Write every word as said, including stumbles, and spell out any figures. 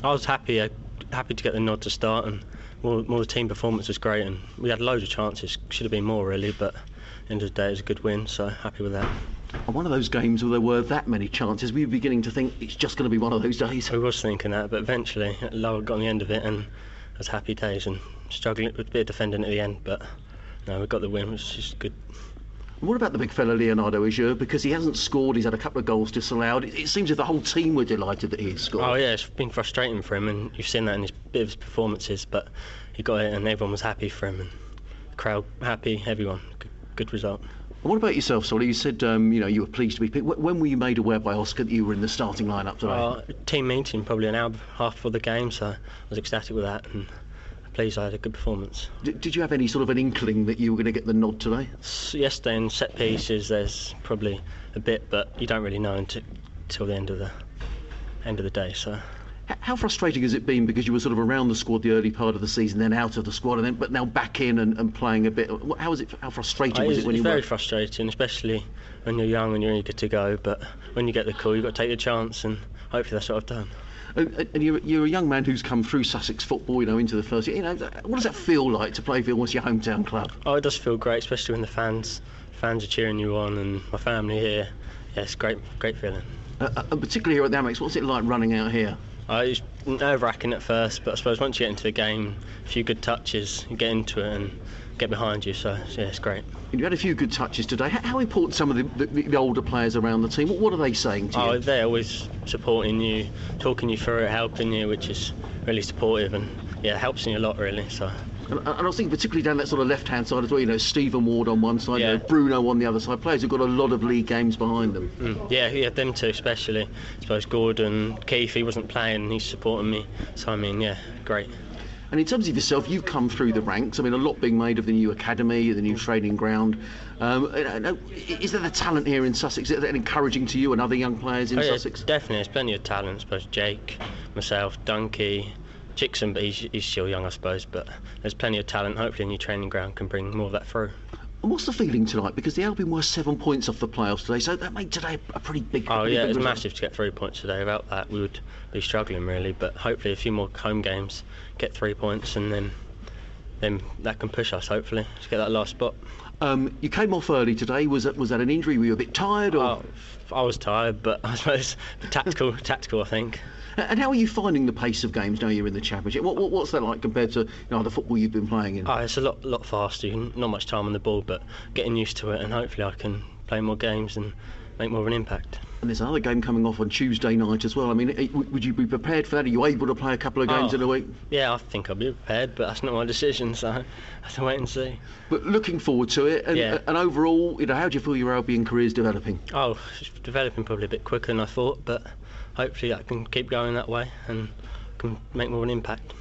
I was happy, uh, happy to get the nod to start, and more, more the team performance was great, and we had loads of chances. Should have been more really, but at the end of the day, it was a good win, so happy with that. On one of those games where there were that many chances, we were beginning to think it's just going to be one of those days. I was thinking that, but eventually, Lower got on the end of it, and it was happy days, and struggling with a bit of defending at the end, but no, we got the win, which is good. What about the big fella Leonardo Azure? Because he hasn't scored, he's had a couple of goals disallowed. It, it seems as if the whole team were delighted that he had scored. Oh yeah, it's been frustrating for him, and you've seen that in his bit of his performances, but he got it and everyone was happy for him, and the crowd happy, everyone. Good, good result. And what about yourself, Solly? You said um, you know you were pleased to be picked. When were you made aware by Oscar that you were in the starting lineup today? Uh, team meeting probably an hour half before the game, so I was ecstatic with that, and pleased I had a good performance. D- did you have any sort of an inkling that you were going to get the nod today? So yesterday in set pieces there's probably a bit, but you don't really know until, until the end of the end of the day. So H- how frustrating has it been, because you were sort of around the squad the early part of the season, then out of the squad, and then but now back in and, and playing a bit? How is it? How frustrating it was is, it when it's you very were? frustrating, especially when you're young and you're eager to go. But when you get the call, you've got to take the chance, and hopefully that's what I've done. And and you're, you're a young man who's come through Sussex football, you know, into the first year. You know, what does that feel like to play for almost your hometown club? Oh, it does feel great, especially when the fans fans are cheering you on, and my family here. Yeah, it's great, great feeling. Uh, uh, and particularly here at the Amex, what's it like running out here? Oh, it's nerve-wracking at first, but I suppose once you get into the game, a few good touches, you get into it and get behind you. So yeah, it's great. You had a few good touches today. How, how important some of the, the, the older players around the team? What, what are they saying to Oh, you? they're always supporting you, talking you through it, helping you, which is really supportive, and yeah, it helps me a lot really. So. And, and I was thinking particularly down that sort of left-hand side as well, you know, Stephen Ward on one side, Yeah. you know, Bruno on the other side, players who've got a lot of league games behind them. Mm. Yeah, yeah, them two especially. I suppose Gordon, Keith, he wasn't playing, he's supporting me. So I mean, yeah, great. And in terms of yourself, you've come through the ranks. I mean, a lot being made of the new academy, the new training ground. Um, you know, is there the talent here in Sussex? Is that encouraging to you and other young players in Oh, yeah, Sussex? definitely, there's plenty of talent. I suppose Jake, myself, Dunkey, Chickson, but he's, he's still young, I suppose. But there's plenty of talent. Hopefully, a new training ground can bring more of that through. And what's the feeling tonight? Because the Albion were seven points off the playoffs today, so that made today a pretty big. Oh pretty yeah, big it was result. massive to get three points today. Without that, we would be struggling really. But hopefully, a few more home games, get three points, and then then that can push us. Hopefully, to get that last spot. Um, you came off early today. Was that was that an injury? Were you a bit tired? Or? Oh, I was tired, but I suppose tactical, tactical, I think. And how are you finding the pace of games now you're in the Championship? What, what, what's that like compared to you know, the football you've been playing in? Oh, it's a lot, lot faster. You can- Not much time on the ball, but getting used to it, and hopefully I can play more games and make more of an impact. And there's another game coming off on Tuesday night as well. I mean, eh, w- would you be prepared for that? Are you able to play a couple of games Oh. in a week? Yeah, I think I'll be prepared, but that's not my decision, so I have to wait and see. But looking forward to it. And, Yeah. and overall, you know, how do you feel your Albion career is developing? Oh, it's developing probably a bit quicker than I thought, but hopefully I can keep going that way and can make more of an impact.